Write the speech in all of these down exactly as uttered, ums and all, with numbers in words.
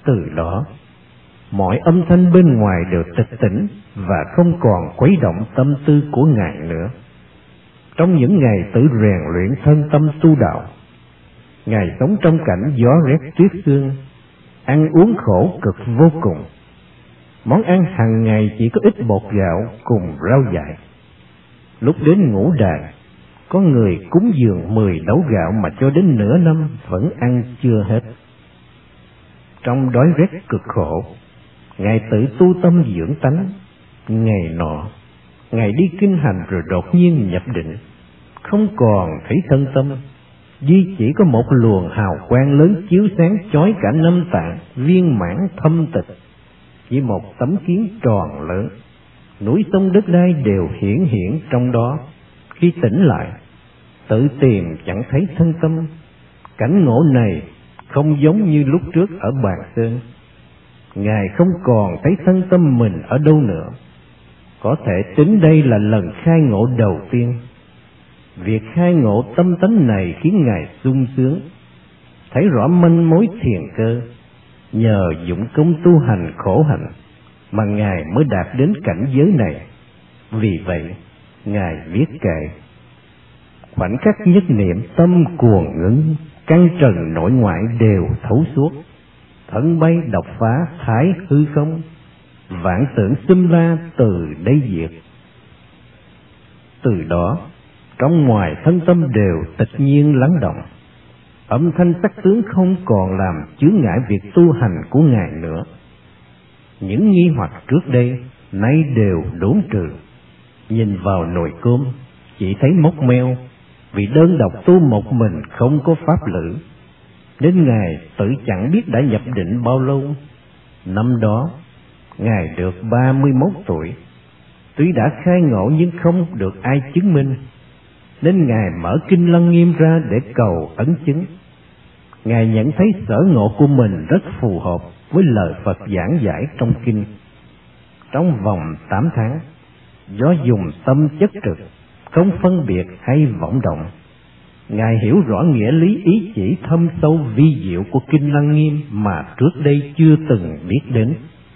Từ đó, mọi âm thanh bên ngoài đều tịch tỉnh và không còn khuấy động tâm tư của Ngài nữa. Trong những ngày tự rèn luyện thân tâm tu đạo, Ngài sống trong cảnh gió rét tuyết sương, ăn uống khổ cực vô cùng. Món ăn hàng ngày chỉ có ít bột gạo cùng rau dại. Lúc đến ngũ đàn, có người cúng dường mười đấu gạo mà cho đến nửa năm vẫn ăn chưa hết. Trong đói rét cực khổ, Ngài tự tu tâm dưỡng tánh. Ngày nọ, Ngài đi kinh hành rồi đột nhiên nhập định, không còn thấy thân tâm, duy chỉ có một luồng hào quang lớn chiếu sáng chói cả năm tạng, viên mãn thâm tịch. Chỉ một tấm kiến tròn lớn, núi sông đất đai đều hiển hiện trong đó. Khi tỉnh lại, tự tìm chẳng thấy thân tâm. Cảnh ngộ này không giống như lúc trước ở Bàn Sơn. Ngài không còn thấy thân tâm mình ở đâu nữa. Có thể tính đây là lần khai ngộ đầu tiên. Việc khai ngộ tâm tánh này khiến Ngài sung sướng, thấy rõ manh mối thiền cơ. Nhờ dụng công tu hành khổ hạnh mà Ngài mới đạt đến cảnh giới này. Vì vậy, Ngài viết kệ: khoảnh khắc nhất niệm tâm cuồng ngưng, căn trần nội ngoại đều thấu suốt. Thân bay độc phá thái hư không, vạn tưởng xâm la từ đây diệt. Từ đó, trong ngoài thân tâm đều tịch nhiên lắng động. Âm thanh sắc tướng không còn làm chướng ngại việc tu hành của Ngài nữa. Những nghi hoặc trước đây nay đều đốn trừ. Nhìn vào nồi cơm chỉ thấy mốc meo, vì đơn độc tu một mình không có pháp lữ. Đến Ngài tự chẳng biết đã nhập định bao lâu. Năm đó Ngài được ba mươi mốt tuổi. Tuy đã khai ngộ nhưng không được ai chứng minh, nên Ngài mở kinh Lăng Nghiêm ra để cầu ấn chứng. Ngài nhận thấy sở ngộ của mình rất phù hợp với lời Phật giảng giải trong kinh. Trong vòng tám tháng, do dùng tâm chất trực, không phân biệt hay vọng động, Ngài hiểu rõ nghĩa lý ý chỉ thâm sâu vi diệu của kinh Lăng Nghiêm mà trước đây chưa từng biết đến.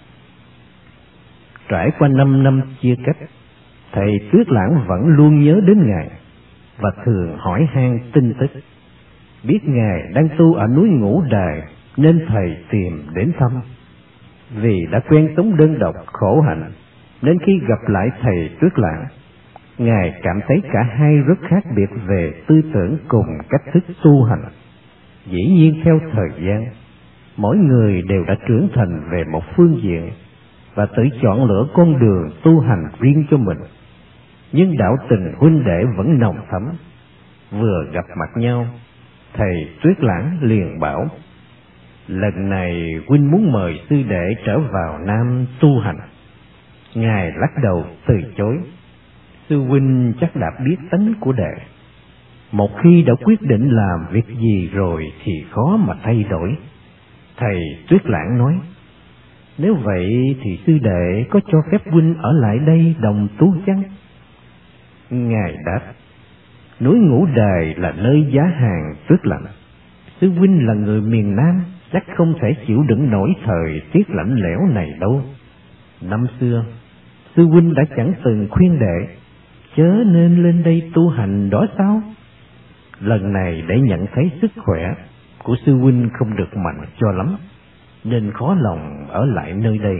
Trải qua năm năm chia cách, thầy Tuyết Lãng vẫn luôn nhớ đến Ngài và thường hỏi han tin tức. Biết Ngài đang tu ở núi Ngũ Đài nên thầy tìm đến thăm. Vì đã quen sống đơn độc khổ hạnh, nên khi gặp lại thầy Tuyết Lãng, Ngài cảm thấy cả hai rất khác biệt về tư tưởng cùng cách thức tu hành. Dĩ nhiên theo thời gian, mỗi người đều đã trưởng thành về một phương diện và tự chọn lựa con đường tu hành riêng cho mình. Nhưng đạo tình huynh đệ vẫn nồng thắm. Vừa gặp mặt nhau, thầy Tuyết Lãng liền bảo: lần này huynh muốn mời sư đệ trở vào Nam tu hành. Ngài lắc đầu từ chối: sư huynh chắc đã biết tánh của đệ. Một khi đã quyết định làm việc gì rồi thì khó mà thay đổi. Thầy Tuyết Lãng nói: nếu vậy thì sư đệ có cho phép huynh ở lại đây đồng tu chăng? Ngài đáp: núi Ngũ Đài là nơi giá hàng tuyết lạnh. Sư huynh là người miền Nam, chắc không thể chịu đựng nổi thời tiết lạnh lẽo này đâu. Năm xưa, sư huynh đã chẳng từng khuyên đệ chớ nên lên đây tu hành đó sao? Lần này để nhận thấy sức khỏe của sư huynh không được mạnh cho lắm, nên khó lòng ở lại nơi đây.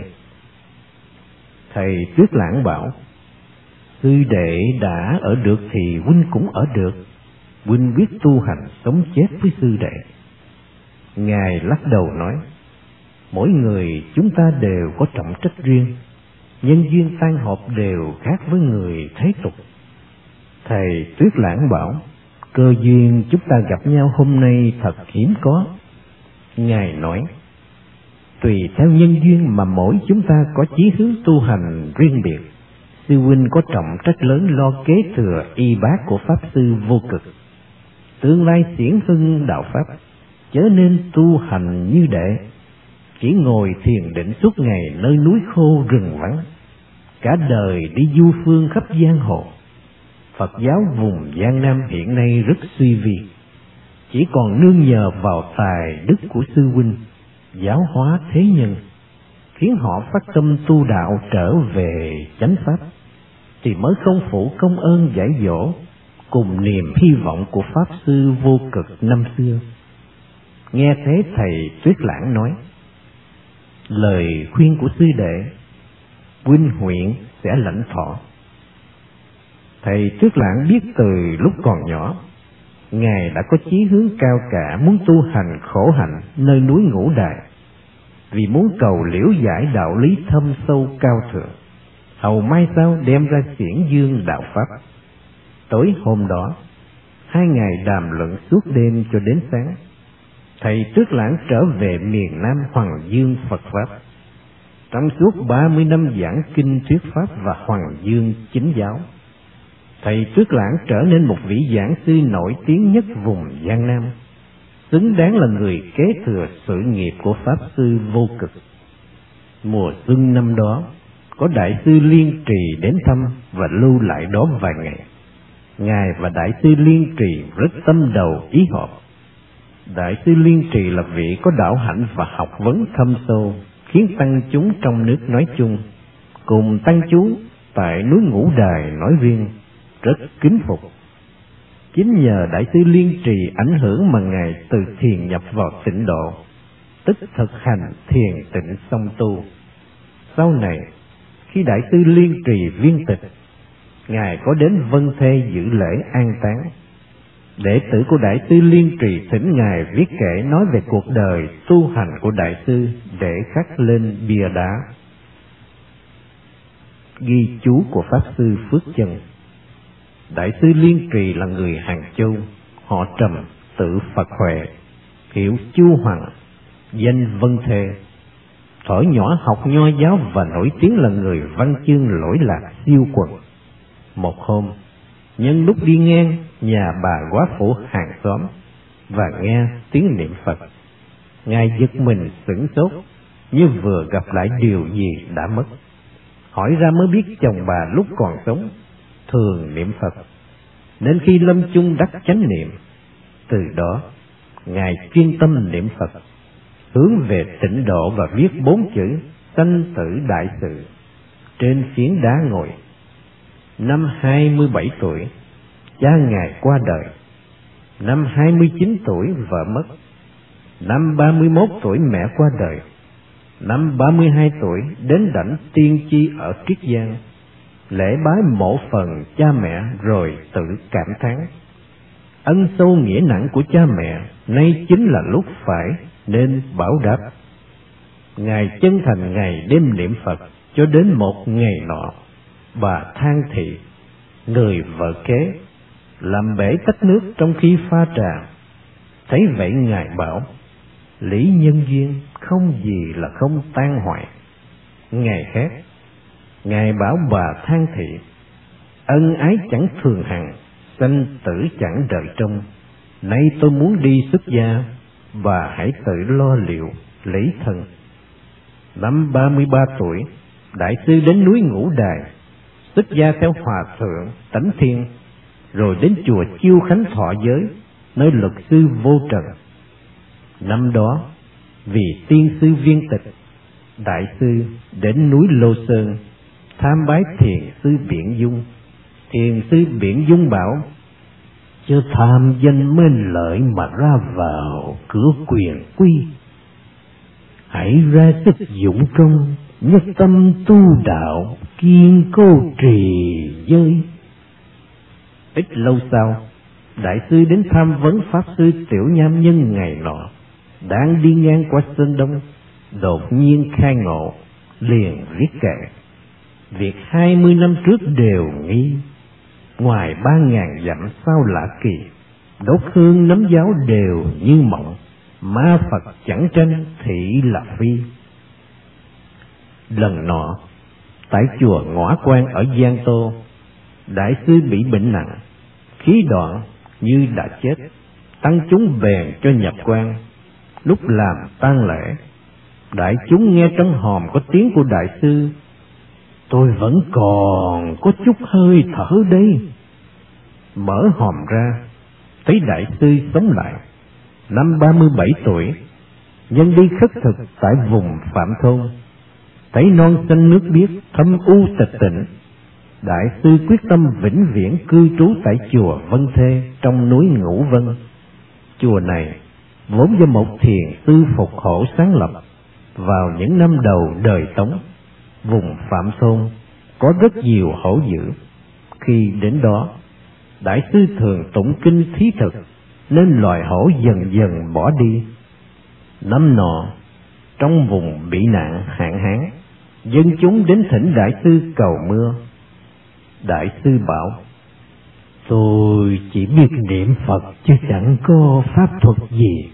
Thầy Tuyết Lãng bảo: sư đệ đã ở được thì huynh cũng ở được. Huynh biết tu hành sống chết với sư đệ. Ngài lắc đầu nói: mỗi người chúng ta đều có trọng trách riêng, nhân duyên tan họp đều khác với người thế tục. Thầy Tuyết Lãng bảo: cơ duyên chúng ta gặp nhau hôm nay thật hiếm có. Ngài nói: tùy theo nhân duyên mà mỗi chúng ta có chí hướng tu hành riêng biệt. Sư huynh có trọng trách lớn lo kế thừa y bát của Pháp Sư Vô Cực, tương lai xiển hưng đạo Pháp, chớ nên tu hành như đệ, chỉ ngồi thiền định suốt ngày nơi núi khô rừng vắng, cả đời đi du phương khắp giang hồ. Phật giáo vùng Giang Nam hiện nay rất suy vi, chỉ còn nương nhờ vào tài đức của sư huynh. giáo hóa thế nhân, khiến họ phát tâm tu đạo trở về chánh pháp, thì mới không phụ công ơn dạy dỗ cùng niềm hy vọng của Pháp Sư Vô Cực năm xưa. Nghe thế thầy Tuyết Lãng nói, lời khuyên của sư đệ, huynh huyện sẽ lãnh thọ. Thầy Tuyết Lãng biết từ lúc còn nhỏ, Ngài đã có chí hướng cao cả muốn tu hành khổ hạnh nơi núi Ngũ Đài, vì muốn cầu liễu giải đạo lý thâm sâu cao thượng, hầu mai sau đem ra xiển dương đạo pháp. Tối hôm đó, hai ngày đàm luận suốt đêm cho đến sáng. Thầy Tuyết Lãng trở về miền Nam Hoàng Dương Phật Pháp. Trong suốt ba mươi năm giảng kinh thuyết pháp và Hoàng Dương chính giáo, thầy Tuyết Lãng trở nên một vị giảng sư nổi tiếng nhất vùng Giang Nam, xứng đáng là người kế thừa sự nghiệp của Pháp Sư Vô Cực. Mùa xuân năm đó, có Đại sư Liên Trì đến thăm và lưu lại đó vài ngày. Ngài và Đại sư Liên Trì rất tâm đầu ý hợp. Đại sư Liên Trì là vị có đạo hạnh và học vấn thâm sâu, khiến tăng chúng trong nước nói chung, cùng tăng chúng tại núi Ngũ Đài nói riêng, rất kính phục. Chính nhờ Đại sư Liên Trì ảnh hưởng mà Ngài từ thiền nhập vào tịnh độ, tức thực hành thiền tịnh song tu. Sau này, khi Đại sư Liên Trì viên tịch, Ngài có đến Vân Thê dự lễ an táng. Đệ tử của Đại sư Liên Trì thỉnh Ngài viết kể nói về cuộc đời tu hành của Đại sư để khắc lên bia đá. Ghi chú của Pháp Sư Phước Chân. Đại sư Liên Trì là người Hàng Châu, họ Trầm, tự Phật Huệ, hiệu Chu Hoàng, danh Vân Thê. Thuở nhỏ học nho giáo và nổi tiếng là người văn chương lỗi lạc siêu quần. Một hôm, nhân lúc đi ngang nhà bà góa phủ hàng xóm và nghe tiếng niệm Phật, Ngài giật mình sửng sốt, như vừa gặp lại điều gì đã mất. Hỏi ra mới biết chồng bà lúc còn sống thường niệm Phật, nên khi lâm chung đắc chánh niệm. Từ đó, Ngài chuyên tâm niệm Phật, hướng về tịnh độ và viết bốn chữ sanh tử đại sự trên phiến đá ngồi. Năm hai mươi bảy tuổi, cha Ngài qua đời. Năm hai mươi chín tuổi vợ mất. Năm ba mươi mốt tuổi mẹ qua đời. Năm ba mươi hai tuổi đến đảnh tiên tri ở Triết Giang, lễ bái mộ phần cha mẹ rồi tự cảm thán: ân sâu nghĩa nặng của cha mẹ nay chính là lúc phải nên báo đáp. Ngài chân thành ngày đêm niệm Phật cho đến một ngày nọ, bà Thang Thị, người vợ kế, làm bể tách nước trong khi pha trà. Thấy vậy Ngài bảo: lý nhân duyên không gì là không tan hoại. Ngày khác, Ngài bảo bà Thang Thị: ân ái chẳng thường hằng, sanh tử chẳng đợi trông. Nay tôi muốn đi xuất gia, bà hãy tự lo liệu lấy thân. Năm ba mươi ba tuổi, Đại sư đến núi Ngũ Đài, xuất gia theo Hòa Thượng Tánh Thiên, rồi đến chùa Chiêu Khánh thọ giới, nơi luật sư Vô Trần. Năm đó, vì tiên sư viên tịch, Đại sư đến núi Lô Sơn tham bái thiền sư Biển Dung. Thiền sư Biển Dung bảo: chớ tham danh mến lợi mà ra vào cửa quyền quy, hãy ra sức dụng công, nhất tâm tu đạo, kiên cố trì giới. Ít lâu sau, Đại sư đến tham vấn Pháp sư Tiểu Nham Nhân ngày nọ, đang đi ngang qua Sơn Đông, đột nhiên khai ngộ, liền viết kệ: việc hai mươi năm trước đều nghi, ngoài ba ngàn dặm sao lạ kỳ, đốt hương nấm giáo đều như mộng, ma Phật chẳng tranh thị là phi. Lần nọ, tại chùa Ngõa Quan ở Giang Tô, Đại sư bị bệnh nặng, khí đoạn như đã chết. Tăng chúng bèn cho nhập quan. Lúc làm tang lễ, đại chúng nghe trong hòm có tiếng của Đại sư: tôi vẫn còn có chút hơi thở đây. Mở hòm ra, thấy Đại sư sống lại. Năm ba mươi bảy tuổi, nhân đi khất thực tại vùng Phạm Thôn, thấy non xanh nước biếc thâm u tịch tịnh, đại sư quyết tâm vĩnh viễn cư trú tại chùa Vân Thê trong núi Ngũ Vân. Chùa này vốn do một thiền sư Phục Hổ sáng lập vào những năm đầu đời Tống. Vùng Phạm Thôn có rất nhiều hổ dữ. Khi đến đó, đại sư thường tụng kinh thí thực, nên loài hổ dần dần bỏ đi. Năm nọ, trong vùng bị nạn hạn hán, dân chúng đến thỉnh đại sư cầu mưa. Đại sư bảo: tôi chỉ biết niệm Phật chứ chẳng có pháp thuật gì.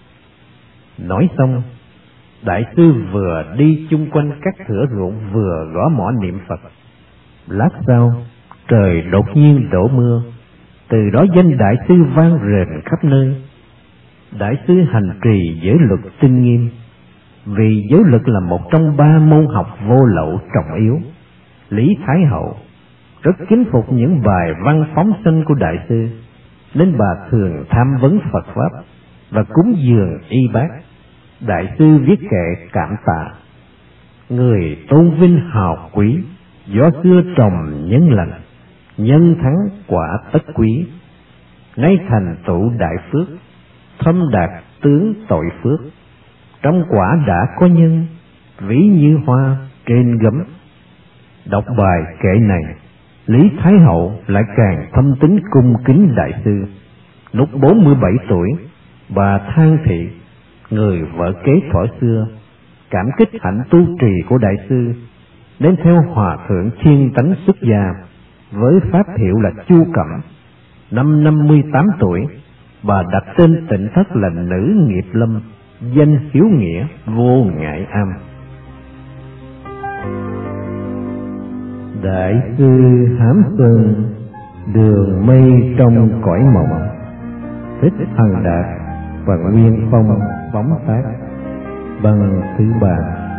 Nói xong, đại sư vừa đi chung quanh các thửa ruộng vừa gõ mõ niệm Phật. Lát sau, trời đột nhiên đổ mưa, từ đó danh đại sư vang rền khắp nơi. Đại sư hành trì giới luật tinh nghiêm, vì giới luật là một trong ba môn học vô lậu trọng yếu. Lý Thái Hậu rất kính phục những bài văn phóng sanh của đại sư, nên bà thường tham vấn Phật pháp và cúng dường y bác. Đại sư viết kệ cảm tạ: người tôn vinh hào quý, gió xưa trồng nhân lành, nhân thắng quả tất quý. Nay thành tựu đại phước, thâm đạt tướng tội phước. Trong quả đã có nhân, ví như hoa trên gấm. Đọc bài kệ này, Lý Thái Hậu lại càng thâm tín cung kính đại sư. Lúc bốn mươi bảy tuổi, bà Thang Thị, người vợ kế thuở xưa, cảm kích hạnh tu trì của đại sư, nên theo hòa thượng Thiên Tánh xuất gia với pháp hiệu là Chu Cẩm. Năm năm mươi tám tuổi, bà đặt tên Tịnh Thất là Nữ Nghiệp Lâm, danh hiếu nghĩa vô ngại am. Đại sư Hám Sơn, đường mây trong cõi mộng, Thích Hằng Đạt và Nguyên Phong phóng tác. Bằng thứ ba,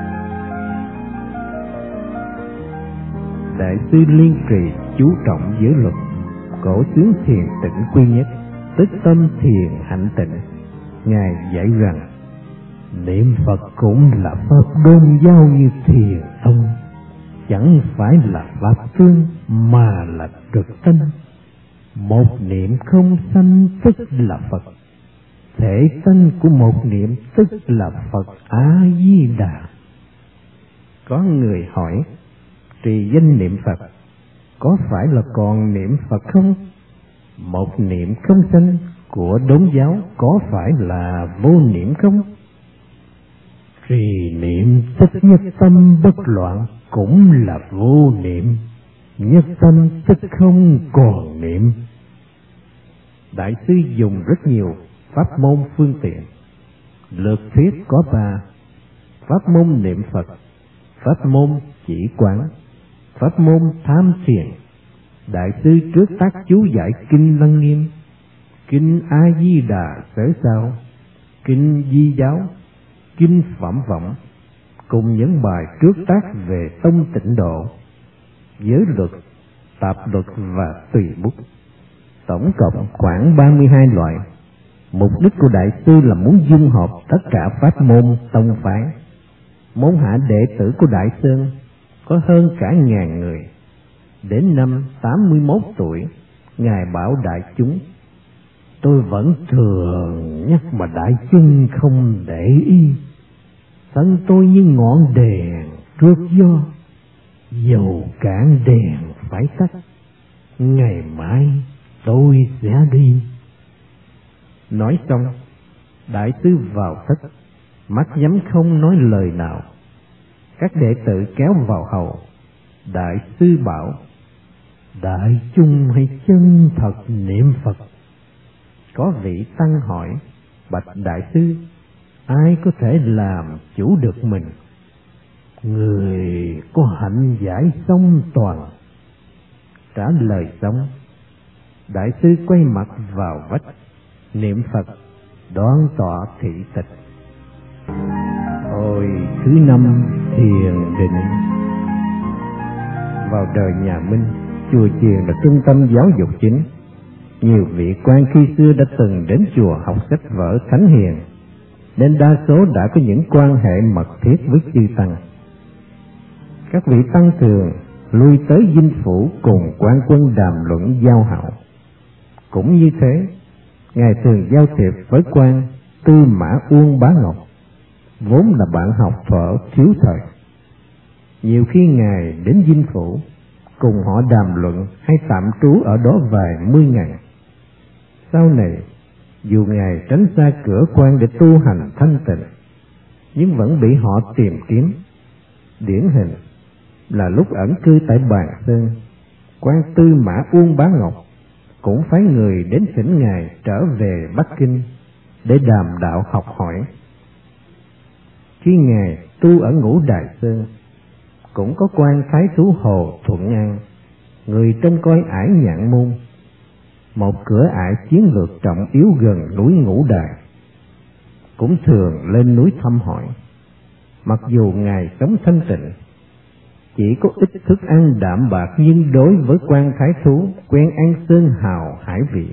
đại sư Liên Trì chú trọng giới luật, cổ xướng thiền tịnh quy nhất, tức tâm thiền hạnh tịnh. Ngài dạy rằng niệm Phật cũng là pháp đôn giao như thiền tông, chẳng phải là pháp tương mà là trực tinh. Một niệm không sanh tức là Phật, thể tánh của một niệm tức là Phật A Di Đà. Có người hỏi, trì danh niệm Phật có phải là còn niệm Phật không? Một niệm không sanh của đốn giáo có phải là vô niệm không? Trì niệm tức nhất tâm bất loạn cũng là vô niệm, nhất tâm tức không còn niệm. Đại sư dùng rất nhiều pháp môn phương tiện. Lược thuyết có ba: pháp môn niệm Phật, pháp môn chỉ quán, pháp môn tham thiền. Đại sư trước tác chú giải kinh Lăng Nghiêm, kinh A Di Đà Sở Sao, kinh Di Giáo, kinh Phẩm Võng, cùng những bài trước tác về tông tịnh độ, giới luật, tạp luật và tùy bút. Tổng cộng khoảng ba mươi hai loại. Mục đích của đại sư là muốn dung hợp tất cả pháp môn tông phái. Môn hạ đệ tử của Đại Sơn có hơn cả ngàn người. Đến năm tám mươi mốt tuổi, Ngài bảo đại chúng: tôi vẫn thường nhắc mà đại chúng không để ý. Thân tôi như ngọn đèn trước gió, dầu cạn đèn phải tắt, ngày mai tôi sẽ đi. Nói xong, đại sư vào thất, mắt nhắm không nói lời nào. Các đệ tử kéo vào hầu. Đại sư bảo: đại chúng hãy chân thật niệm Phật. Có vị tăng hỏi: bạch đại sư, ai có thể làm chủ được mình? Người có hạnh giải xong toàn. Trả lời xong, đại sư quay mặt vào vách, niệm Phật, đoan tọa thị tịch. Hồi thứ năm thiền định. Vào đời nhà Minh, chùa chiền là trung tâm giáo dục chính. Nhiều vị quan khi xưa đã từng đến chùa học sách vở thánh hiền. nên đa số đã có những quan hệ mật thiết với chư tăng. Các vị tăng thường lui tới dinh phủ cùng quan quân đàm luận giao hảo. Cũng như thế, ngài thường giao thiệp với quan Tư Mã Uông Bá Ngọc, vốn là bạn học thuở thiếu thời. Nhiều khi ngài đến dinh phủ cùng họ đàm luận hay tạm trú ở đó vài mươi ngày. Sau này, dù ngài tránh xa cửa quan để tu hành thanh tịnh, nhưng vẫn bị họ tìm kiếm. Điển hình là lúc ẩn cư tại Bàn Sơn, quan Tư Mã Uông Bá Ngọc cũng phái người đến thỉnh ngài trở về Bắc Kinh để đàm đạo học hỏi. Khi ngài tu ở Ngũ Đài Sơn, cũng có quan thái thú Hồ Thuận An, người trông coi ải Nhạn Môn, một cửa ải chiến lược trọng yếu gần núi Ngũ Đài, cũng thường lên núi thăm hỏi. Mặc dù ngài sống thanh tịnh, chỉ có ít thức ăn đạm bạc, nhưng đối với quan thái thú quen ăn sơn hào hải vị,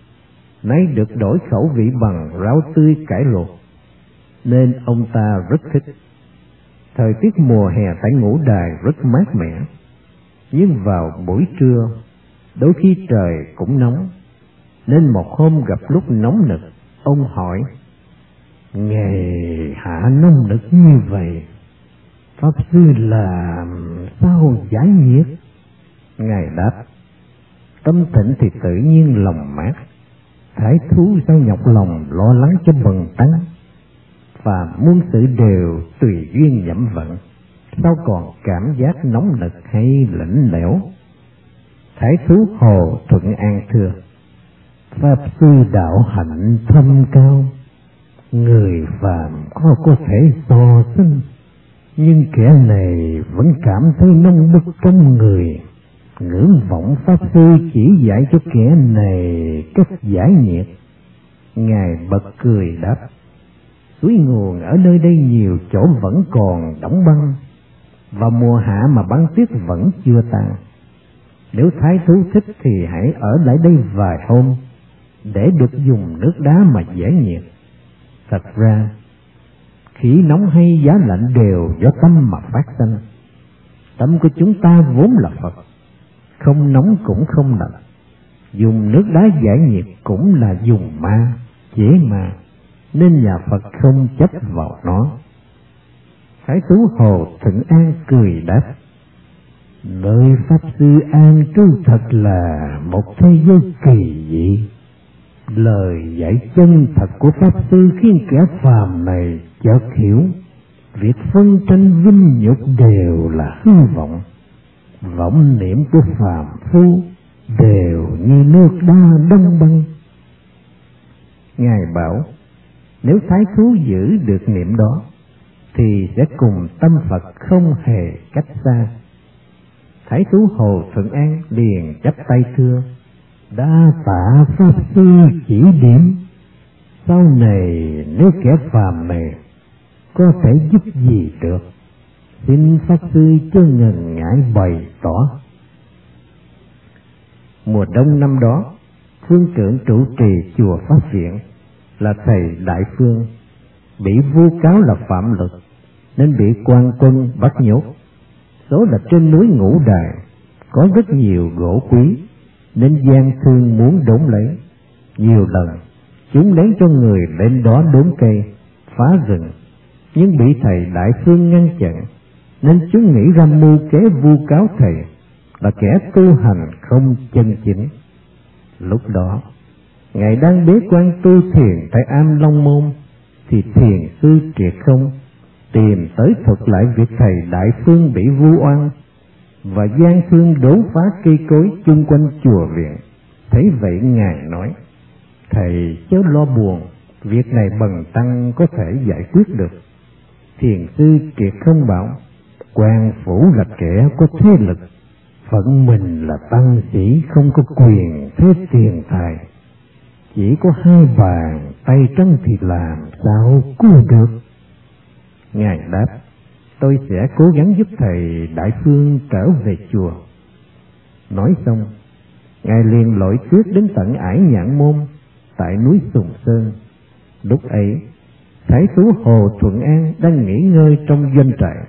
nay được đổi khẩu vị bằng rau tươi cải luộc, nên ông ta rất thích. Thời tiết mùa hè tại Ngũ Đài rất mát mẻ, nhưng vào buổi trưa đôi khi trời cũng nóng, nên một hôm gặp lúc nóng nực, ông hỏi: "Nghề hạ nóng nực như vậy, Pháp sư làm sao giải nhiệt?" Ngài đáp: "Tâm tịnh thì tự nhiên lòng mát, thái thú sao nhọc lòng lo lắng cho bần tăng? Và muôn sự đều tùy duyên nhậm vận, sao còn cảm giác nóng nực hay lạnh lẽo?" Thái thú Hồ Thuận An thưa: "Pháp sư đạo hạnh thâm cao, người phàm khó có thể so sánh, nhưng kẻ này vẫn cảm thấy nông bức trong người. Ngưỡng vọng Pháp sư chỉ dạy cho kẻ này cách giải nhiệt." Ngài bật cười đáp: "Suối nguồn ở nơi đây nhiều chỗ vẫn còn đóng băng, vào mùa hạ mà băng tuyết vẫn chưa tan. Nếu thái thú thích thì hãy ở lại đây vài hôm, để được dùng nước đá mà giải nhiệt. Thật ra, khí nóng hay giá lạnh đều do tâm mà phát sinh. Tâm của chúng ta vốn là Phật, không nóng cũng không lạnh. Dùng nước đá giải nhiệt cũng là dùng ma, chế ma, nên nhà Phật không chấp vào nó." Thái thú Hồ Thuận An cười đáp: "Nơi Pháp sư an trú thật là một thế giới kỳ dị. Lời dạy chân thật của Pháp sư khiến kẻ phàm này chợt hiểu, việc phân tranh vinh nhục đều là hư vọng. Vọng niệm của phàm phu đều như nước đá đông băng." Ngài bảo nếu thái thú giữ được niệm đó, thì sẽ cùng tâm Phật không hề cách xa. Thái thú Hồ Thuận An liền chắp tay thưa: "Đa tạ Pháp sư chỉ điểm. Sau này nếu kẻ phàm này có thể giúp gì được, xin Pháp sư chớ ngần ngại bày tỏ." Mùa đông năm đó, phương trưởng trụ trì chùa Pháp Viện là thầy Đại Phương bị vu cáo là phạm luật, nên bị quan quân bắt nhốt. Số là trên núi Ngũ Đài có rất nhiều gỗ quý, nên gian thương muốn đốn lấy. Nhiều lần chúng lén cho người lên đó đốn cây, phá rừng, nhưng bị thầy Đại Phương ngăn chặn, nên chúng nghĩ ra mưu kế vu cáo thầy là kẻ tu hành không chân chính. Lúc đó ngài đang bế quan tu thiền tại Am Long Môn, thì thiền sư Triệt Không tìm tới thuật lại việc thầy Đại Phương bị vu oan và gian thương đốn phá cây cối chung quanh chùa viện. Thấy vậy ngài nói: "Thầy chớ lo buồn, việc này bần tăng có thể giải quyết được." Thiền sư Triệt Không bảo: "Quan phủ là kẻ có thế lực, phận mình là tăng sĩ không có quyền thế tiền tài, chỉ có hai bàn tay trắng thì làm sao cứu được?" Ngài đáp: "Tôi sẽ cố gắng giúp thầy Đại Phương trở về chùa." Nói xong, ngài liền lội tuyết đến tận ải Nhạn Môn tại núi Sùng Sơn. Lúc ấy Thái thú Hồ Thuận An đang nghỉ ngơi trong doanh trại.